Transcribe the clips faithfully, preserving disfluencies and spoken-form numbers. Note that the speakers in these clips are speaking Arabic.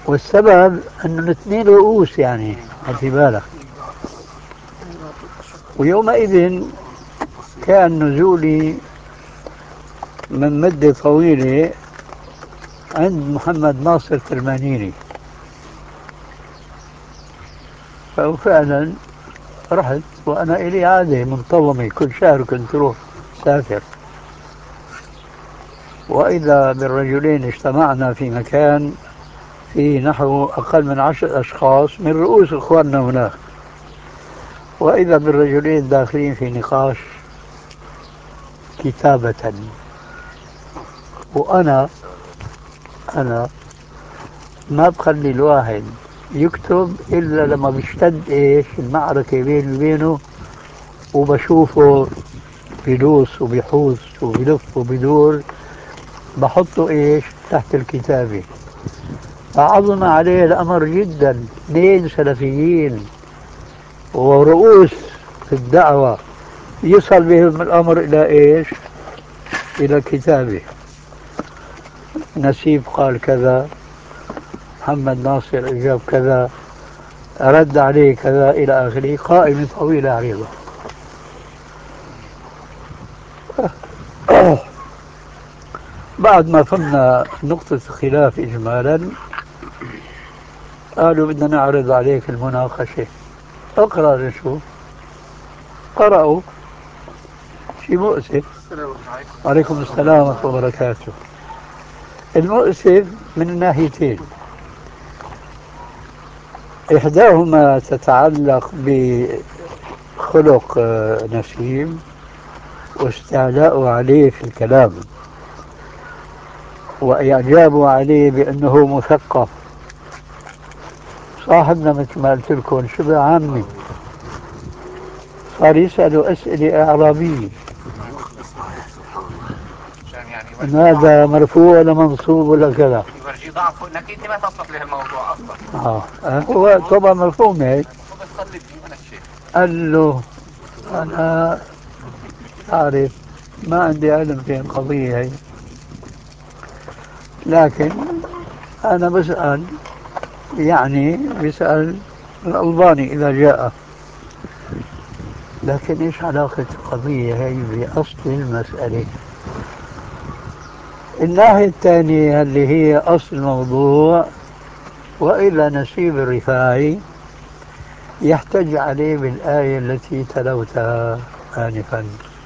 والسبب أنه الاثنين رؤوس يعني، في بالك. ويومئذ كان نزولي من مدة طويلة عند محمد ناصر ترمانيني، ففعلا رحت وأنا إلي عادة منتظمة كل شهر كنت أروح سافر، وإذا بالرجلين اجتمعنا في مكان فيه نحو أقل من عشر أشخاص من رؤوس إخواننا هناك، وإذا بالرجلين داخلين في نقاش كتابة. وأنا أنا ما بخلي الواحد يكتب إلا لما بيشتد إيش المعركة بيني وبينه، وبشوفه بيدوس وبيحوس وبيلف وبيدور، بحطه إيش تحت الكتابة. فعظم عليه الأمر جدا، اثنين سلفيين ورؤوس في الدعوة يصل بهم الأمر إلى إيش؟ إلى كتابه. نسيب قال كذا، محمد ناصر أجاب كذا، رد عليه كذا، إلى آخره، قائمة طويلة عريضة. بعد ما فهمنا نقطة الخلاف إجمالا، قالوا بدنا نعرض عليك المناقشة. اقرأ نشوف. قرأوا. شيء مؤسف. وعليكم السلام ورحمة الله وبركاته. المؤسف من الناحيتين، إحداهما تتعلق بخلق نسيم واستعلاء عليه في الكلام، وإعجابه عليه بأنه مثقف. صاحبنا مثل ما قلت لكم شبه عامي، صار يسألوا أسئلة إعرابية، إن هذا مرفوع ولا منصوب ولا كذا. يورجي ضعفه انك انت ما تصلح لهالموضوع اصلا. اه هو طبعا مفهوم هيك. وبتصلي فيه من الشيء. قال له أنا أعرف ما عندي علم في القضية هي، لكن أنا بسأل، يعني بسأل الألباني إذا جاء، لكن إيش علاقة القضية هي بأصل المسألة؟ الناحية الثانية اللي هي أصل الموضوع، وإلا نسيب الرفاعي يحتج عليه بالآية التي تلوتها آنفا: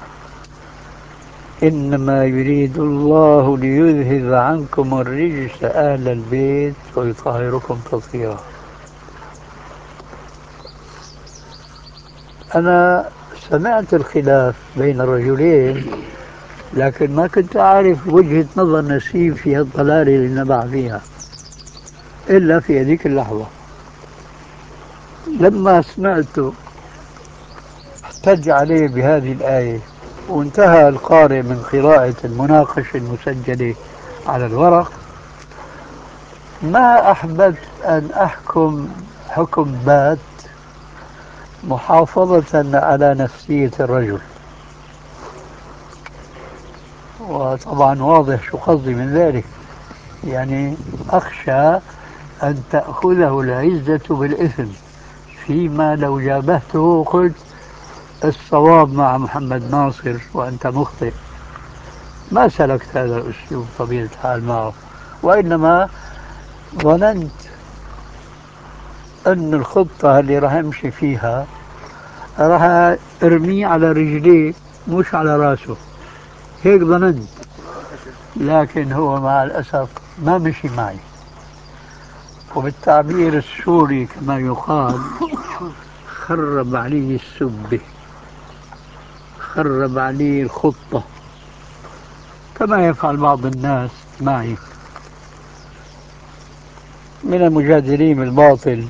إنما يريد الله ليذهب عنكم الرجس أهل البيت ويطهركم تطهيرا. أنا سمعت الخلاف بين الرجلين، لكن ما كنت أعرف وجهة نظر نسيب في الضلالة اللي نبع فيها إلا في هذيك اللحظة. لما سمعته احتج عليه بهذه الآية، وانتهى القارئ من قراءة المناقشة المسجلة على الورق، ما أحببت أن أحكم حكم بات محافظة على نفسية الرجل. وطبعا واضح شو قصدي من ذلك، يعني أخشى أن تأخذه العزة بالإثم، فيما لو جابهته وقلت الصواب مع محمد ناصر وأنت مخطئ. ما سلكت هذا الأسلوب طبيعة الحال معه، وإنما ظننت أن الخطة اللي راح أمشي فيها راح أرميه على رجليه مش على راسه، هيك ظننت. لكن هو مع الأسف ما مشي معي، وبالتعبير السوري كما يقال خرب علي السبة، خرب علي الخطة، كما يفعل بعض الناس معي من المجادلين بالباطل.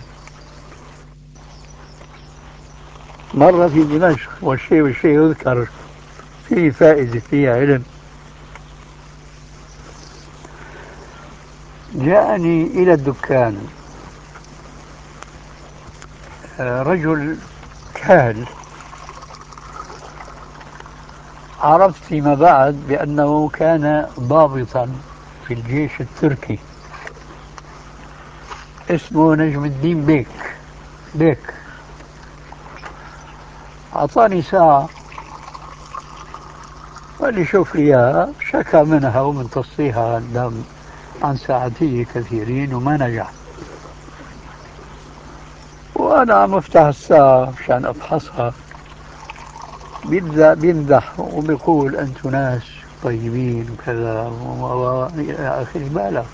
مرة في دمشق، والشيء والشيء يذكر، فيه فائدة، فيه علم. جاءني إلى الدكان رجل كاهل، عرفت فيما بعد بأنه كان ضابطا في الجيش التركي، اسمه نجم الدين بيك بيك. أعطاني ساعة وقال لي شوف لي إياها، شكى منها ومن تصيها قدام عن ساعتي كثيرين وما نجح. وأنا عم أفتح الساعة مشان أفحصها، بيبدأ بيمدح وبيقول أنتم ناس طيبين وكذا وإلى آخر بالغ.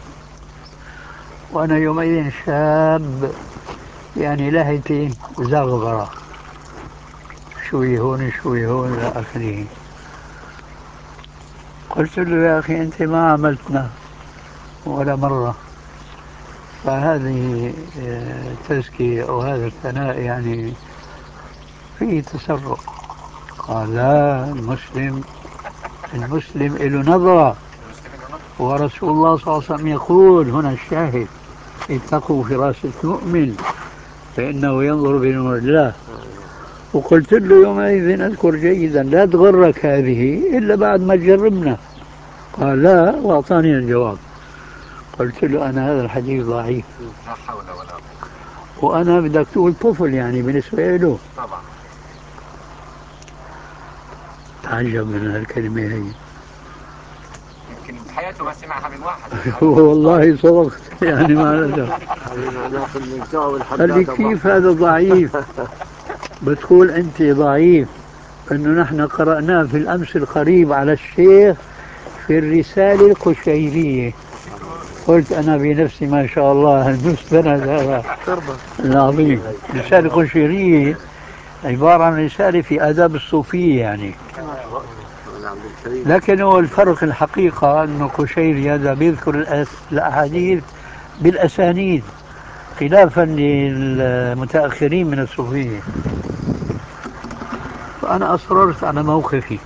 وأنا يومئذ شاب يعني لهيتين وزغبرة، شوي هون شوي هون إلى آخره. قلت له يا أخي أنت ما عملتنا ولا مرة، فهذه تزكية أو هذا الثناء يعني فيه تسرع. قال لا، المسلم المسلم له نظرة، ورسول الله صلى الله عليه وسلم يقول هنا الشاهد: اتقوا فراسة المؤمن فإنه ينظر بنور الله. وقلت له يومئذ أذكر جيدا: لا تغرك هذه إلا بعد ما جربنا. قال لا، وأعطاني الجواب. قلت له أنا هذا الحديث ضعيف. لا حول ولا قوة. وأنا بدك تقول طفل يعني بالنسبة له. طبعا. تعجب من هالكلمة هي. يمكن بحياته ما سمعها من واحد. والله صدقت يعني ما قال لي كيف هذا ضعيف؟ بتقول أنت ضعيف أنه نحن قرأناه في الأمس القريب على الشيخ في الرسالة القشيرية. قلت أنا بنفسي ما شاء الله المستند هذا العظيم. الرسالة القشيرية عبارة عن رسالة في آداب الصوفية يعني، لكن هو الفرق الحقيقة أنه قشيري هذا بيذكر الأحاديث بالأسانيد خلافا للمتأخرين من الصوفية. فأنا أصررت على موقفي.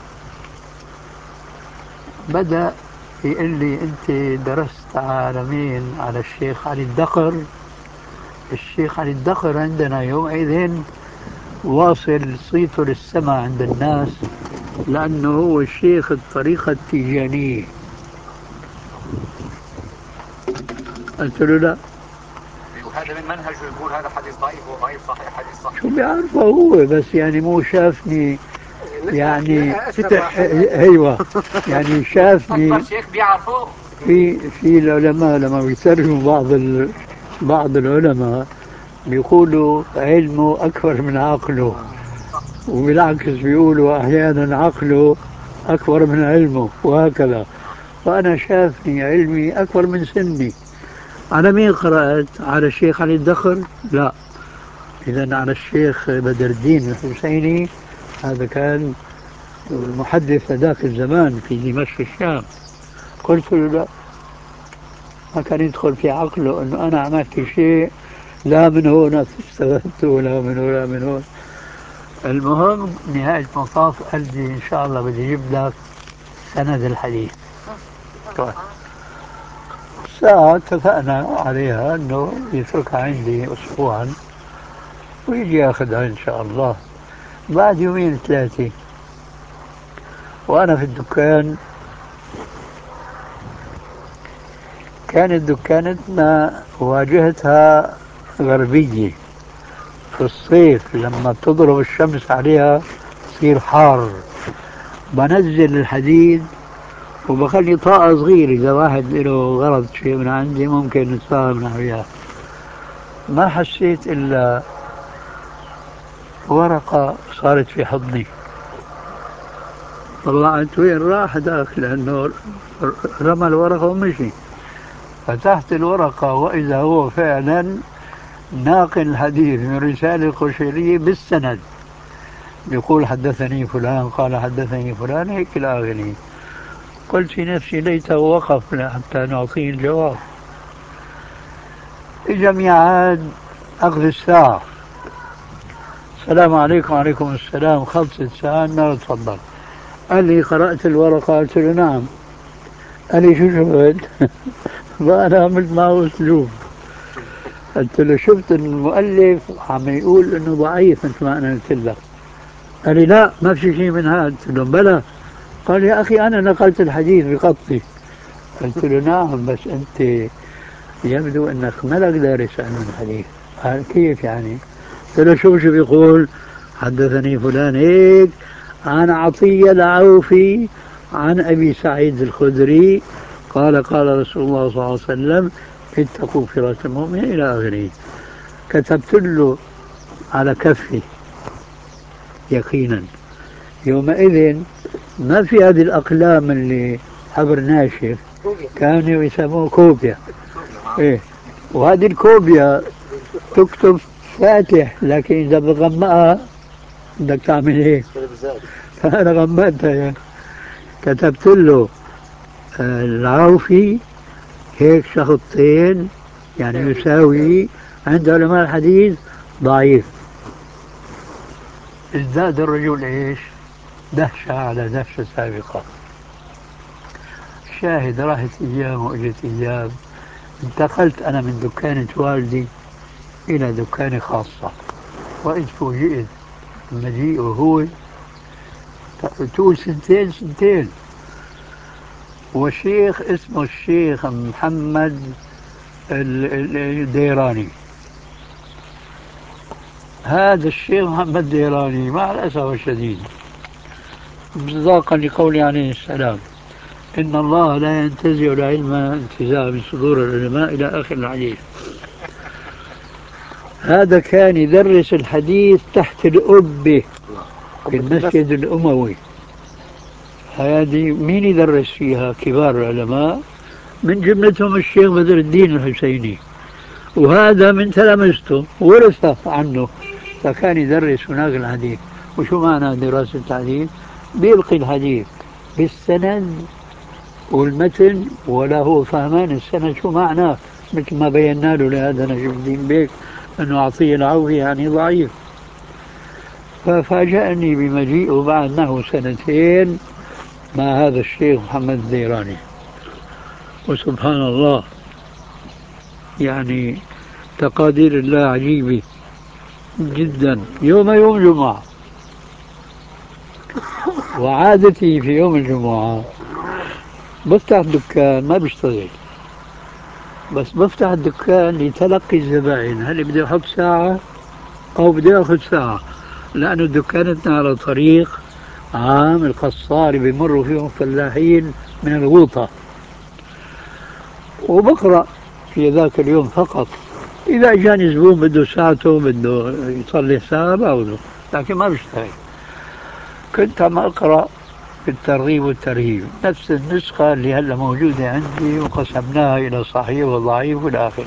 بدأ يقول لي أنت درست على مين؟ على الشيخ علي الدقر. الشيخ علي الدقر عندنا يومئذ واصل صيته للسماء عند الناس، لأنه هو الشيخ الطريقة التيجانية. قلت له لا. وهذا من منهجه يقول هذا حديث ضعيف وضعيف صحيح حديث صحيح. شو بيعرفه هو، بس يعني مو شافني يعني ايوه يعني شافني. أكبر شيخ بيعرفه. في في العلماء لما بيترجموا بعض ال... بعض العلماء بيقولوا علمه أكبر من عقله، وبالعكس بيقولوا أحيانا عقله أكبر من علمه وهكذا. وأنا شافني علمي أكبر من سني. على مين قرأت؟ على الشيخ علي الدخر؟ لا. إذا على الشيخ بدر الدين الحسيني، هذا كان المحدث ذاك الزمان في دمشق الشام. قلت له لا، ما كان يدخل في عقله أنه أنا عملت شيء لا من هنا استفدت ولا من هنا من هنا. المهم نهاية المطاف قال لي إن شاء الله بدي أجيب لك سند الحديث. طيب الساعة اتفقنا عليها أنه يتركها عندي أسبوعا ويجي ياخذها إن شاء الله. بعد يومين ثلاثة وأنا في الدكان، كانت دكانتنا واجهتها غربية. في الصيف لما تضرب الشمس عليها تصير حار، بنزل الحديد وبخلي طاقة صغيرة إذا واحد له غرض شيء من عندي ممكن نتفاهم نحن وياه. ما حسيت إلا ورقة صارت في حضني. طلعت وين راح ذاك، لأنه رمى الورقة ومشي. فتحت الورقة وإذا هو فعلا ناقل الحديث من رسالة القشيرية بالسند، يقول حدثني فلان قال حدثني فلان هيك إلى آخره. قلت في نفسي ليته وقف حتى نعطيه الجواب. إجا ميعاد أخذ الساعة. السلام عليكم. وعليكم السلام. خلصت ساعة ما تفضل. قال لي قرأت الورقة؟ قلت له نعم. قال لي شو شفت؟ فأنا عملت معه أسلوب. قلت له شفت المؤلف عم يقول إنه ضعيف مثل ما أنا قلت لك. قال لي لا، ما في شيء من هذا. قلت له بلى. قال يا أخي أنا نقلت الحديث بخطي. قلت له نعم، بس أنت يبدو أنك ملك دارس علم الحديث. قال كيف يعني؟ قلت له شوف شو بيقول، حدثني فلان هيك عن عطية العوفي عن أبي سعيد الخدري قال قال رسول الله صلى الله عليه وسلم اتقوا فراش المؤمن إلى آخره. كتبت له على كفي يقينا. يومئذ ما في هذه الأقلام اللي حبر ناشف، كانوا يسموه كوبيا. إيه، وهذه الكوبيا تكتب فاتح، لكن إذا بغمقها بدك تعمل إيه؟ فأنا غمقتها، كتبت له العوفي هيك شخطين يعني يساوي عند علماء الحديث ضعيف. ازداد الرجل ايش؟ دهشة على دهشة سابقة. شاهد راحت ايام واجت ايام، انتقلت انا من دكانة والدي الى دكانة خاصة، واذ فوجئت مجيئه هو تقول سنتين سنتين، وشيخ اسمه الشيخ محمد الديراني. هذا الشيخ محمد الديراني مع الأسف الشديد مصداقا لقول عليه السلام إن الله لا ينتزع العلم انتزاعا من صدور العلماء إلى آخر الحديث. هذا كان يدرس الحديث تحت الأبة في المسجد الأموي. هذه مين يدرس فيها؟ كبار العلماء، من جملتهم الشيخ بدر الدين الحسيني، وهذا من تلامذته ورث عنه، فكان يدرس هناك الحديث. وشو معنى دراسة الحديث؟ بيلقي الحديث بالسند والمتن وله فهمان السند شو معناه، مثل ما بينا له لهذا نجم الدين بيك أنه عطية العوفي يعني ضعيف. ففاجأني بمجيئه بعد نحو سنتين مع هذا الشيخ محمد الديراني. وسبحان الله، يعني تقادير الله عجيبة جدا. يوم يوم جمعة، وعادتي في يوم الجمعة بفتح دكان، ما بشتغل بس بفتح الدكان لتلقي الزبائن، هل بدي أحط ساعة أو بدي أخذ ساعة، لأنه دكانتنا على طريق عام القصار بيمروا فيهم فلاحين من الغوطة، وبقرأ في ذاك اليوم فقط. إذا جاني زبون بده ساعته بده يصلي ساعة باخذه، لكن ما بشتغل. كنت عم أقرأ في الترغيب والترهيب نفس النسخة اللي هلا موجودة عندي، وقسمناها إلى صحيح وضعيف والآخر.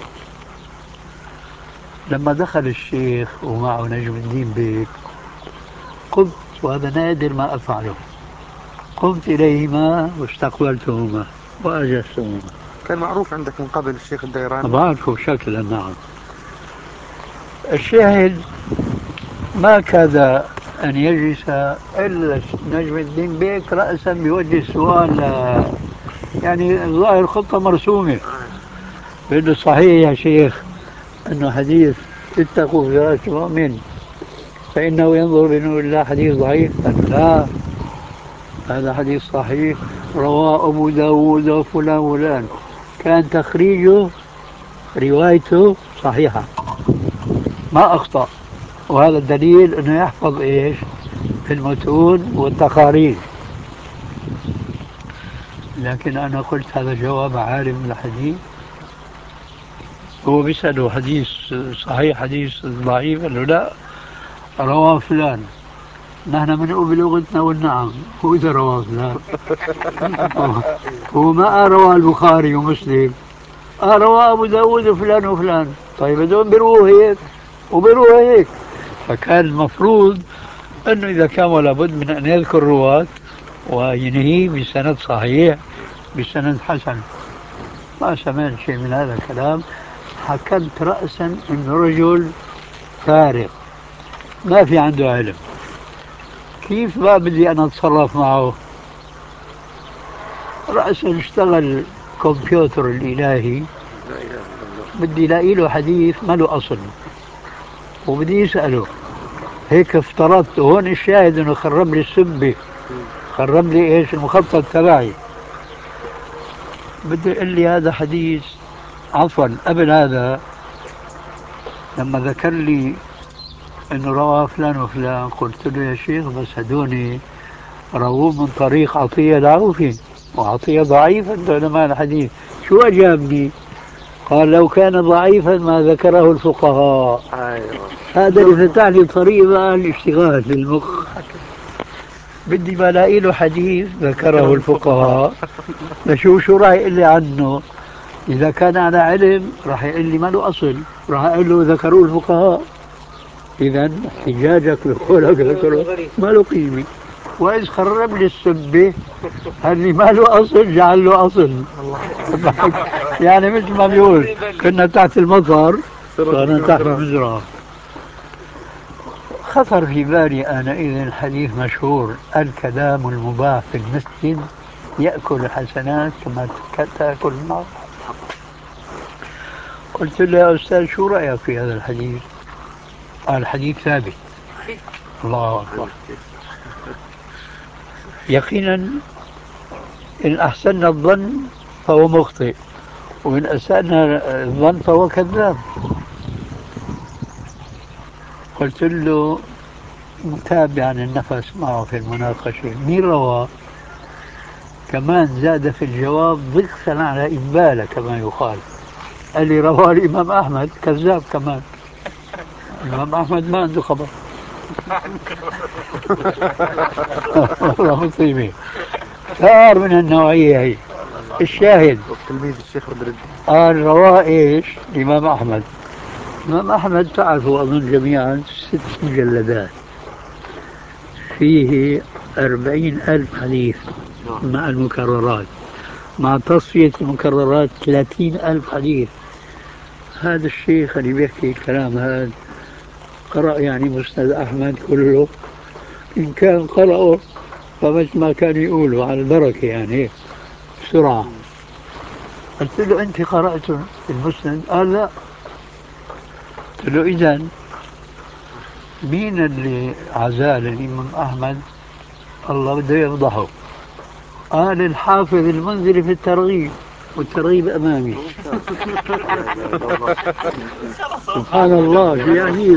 لما دخل الشيخ ومعه نجم الدين بيك، قمت، وهذا نادر ما أفعله، قمت إليهما واستقبلتهما وأجلستهما. كان معروف عندك من قبل الشيخ الديراني؟ بعرفه شكلا، نعم. الشاهد ما كاد أن يجلس إلا نجم الدين بيك رأسا بوجه السؤال، يعني ظاهر خطة مرسومة. بأنه صحيح يا شيخ أنه حديث اتقوا فراش المؤمن فإنه ينظر بنور الله حديث ضعيف؟ قال لا، هذا حديث صحيح رواه أبو داود وفلان وفلان، كان تخريجه روايته صحيحة ما أخطأ. وهذا الدليل أنه يحفظ إيش في المتون والتقارير. لكن أنا قلت هذا جواب عالم الحديث، هو بيسأله حديث صحيح حديث ضعيف؟ قال له لا، رواه فلان. نحن بنقول بلغتنا والنعم، هو إذا رواه فلان هو ما رواه البخاري ومسلم، رواه أبو داود وفلان وفلان. طيب هذول بيرووا هيك وبيرووا هيك. فكان المفروض أنه إذا كان ولا بد من أن يذكر رواة وينهي بسند صحيح بسند حسن. ما سمعت شيء من هذا الكلام. حكمت رأسا أنه رجل فارغ ما في عنده علم. كيف ما بدي أنا أتصرف معه؟ رأسا اشتغل كمبيوتر الإلهي، بدي لاقي له حديث ما له أصل وبدي يسأله. هيك افترضت، وهون الشاهد انه خرب لي السبة، خرب لي ايش المخطط تبعي. بده يقول لي هذا حديث عفوا قبل هذا لما ذكر لي انه رواه فلان وفلان قلت له يا شيخ بس هدوني رووه من طريق عطية العوفي وعطية ضعيف عند علماء الحديث. شو أجابني؟ قال لو كان ضعيفا ما ذكره الفقهاء. ايوه هذا اللي فتح لي طريق بقى الاشتغال في المخ. بدي بلاقي له حديث ذكره الفقهاء بشوف شو راح يقول لي عنه. إذا كان على علم راح يقول لي ما له أصل، راح أقول له ذكروه الفقهاء. إذا احتجاجك بقولك ذكروه ما له قيمة. وإذ خرب لي السبة اللي ما له أصل جعل له أصل. يعني مثل ما بيقول كنا تحت المطر صرنا تحت المزرعة. خطر في بالي آنئذ حديث مشهور الكلام المباح في المسجد يأكل الحسنات كما تأكل النار. قلت له يا أستاذ شو رأيك في هذا الحديث؟ قال الحديث ثابت. الله أكبر. يقينا إن أحسننا الظن فهو مخطئ وإن أسأنا الظن فهو كذاب. قلت له متابعا النفس معه في المناقشة مين رواه؟ كمان زاد في الجواب ضغطا على إقباله كما يقال. قال لي رواه الإمام أحمد. كذاب كمان. الإمام أحمد ما عنده خبر. والله مصيبة. صار من النوعية هي. الشاهد تلميذ الشيخ بدر الدين قال رواه ايش؟ الإمام أحمد. الإمام أحمد تعرفوا أظن جميعا ست مجلدات فيه أربعين ألف حديث مع المكررات، مع تصفية المكررات ثلاثين ألف حديث. هذا الشيخ اللي بيحكي الكلام هذا قرأ يعني مسند أحمد كله، إن كان قرأه فمثل ما كان يقولوا على البركة يعني بسرعة. قلت له أنت قرأت المسند؟ قال لا. قلت له إذا مين اللي عزال الإمام أحمد؟ الله بده يفضحه. قال الحافظ المنذري في الترغيب، والترغيب أمامي. سبحان الله شو عجيب.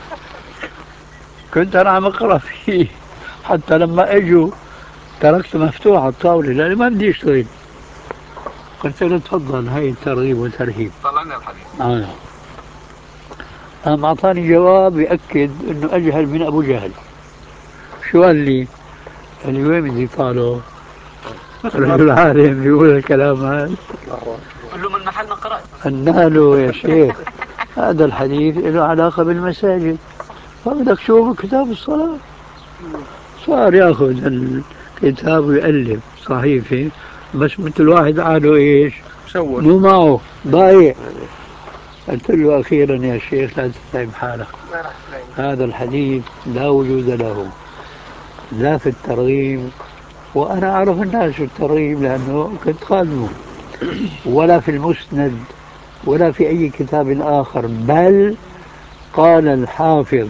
كنت أنا عم أقرأ فيه حتى لما أجوا تركت مفتوح على الطاولة لأني ما بدي أشتغل. قلت له تفضل هاي الترغيب والترهيب. طلعنا الحديث. آه. قام أعطاني جواب يأكد أنه أجهل من أبو جهل. شو قال لي؟ قال لي وين بدي طاله؟ رجل عالم بيقول الكلام هذا. قل له من محل ما قرأت. قلنا له يا شيخ هذا الحديث له علاقة بالمساجد، فبدك شو كتاب الصلاة. صار ياخذ الكتاب ويألف صحيفة بس مثل واحد قاله ايش؟ مشوش مو معه ضايع. قلت له أخيرا يا شيخ لا تتعب حالك، هذا الحديث لا وجود له لا في الترغيب، وأنا أعرف الناس في الترغيب لأنه كنت خادمه، ولا في المسند ولا في أي كتاب آخر. بل قال الحافظ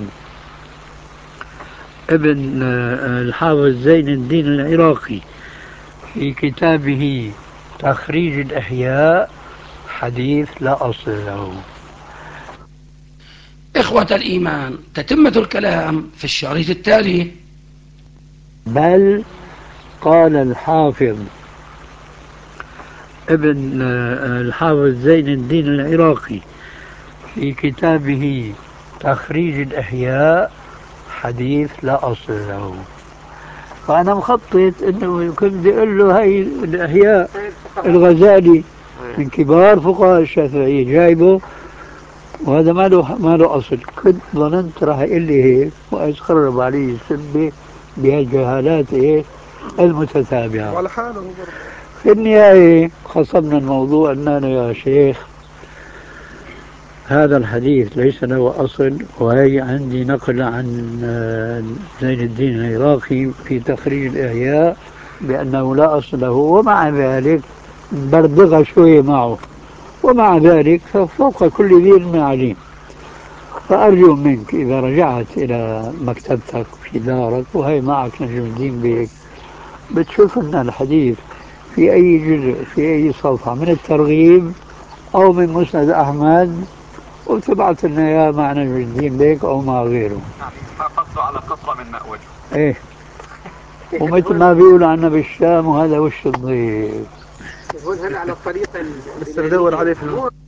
ابن الحافظ زين الدين العراقي في كتابه تخريج الإحياء حديث لا أصل له. إخوة الإيمان، تتمة الكلام في الشريط التالي. بل قال الحافظ ابن الحافظ زين الدين العراقي في كتابه تخريج الإحياء حديث لا أصل له. فأنا مخطط إنه كنت بدي أقول له هاي الإحياء الغزالي من كبار فقهاء الشافعية جايبه وهذا ما له ما له أصل. كنت ظننت راح يقول لي هيك وإذ خرب علي السبة بهالجهالات إيه المتتابعة. وعلى حاله. في النهاية خصمنا الموضوع قلنا يا شيخ هذا الحديث ليس له أصل، وهي عندي نقل عن زين الدين العراقي في تخريج الإحياء بأنه لا أصل له، ومع ذلك بردغ شوية معه، ومع ذلك فوق كل ذي علم عليم. فأرجو منك إذا رجعت إلى مكتبتك في دارك وهي معك نجم الدين بيك بتشوف لنا الحديث في أي جزء في أي صفحة من الترغيب أو من مسند أحمد، وتبعث لنا إياه مع نجم الدين بيك أو مع غيره. يعني قصده على قطرة من ماء وجهه. إيه، ومثل ما بيقولوا عنا بالشام وهذا وش الضيف. بس ندور عليه في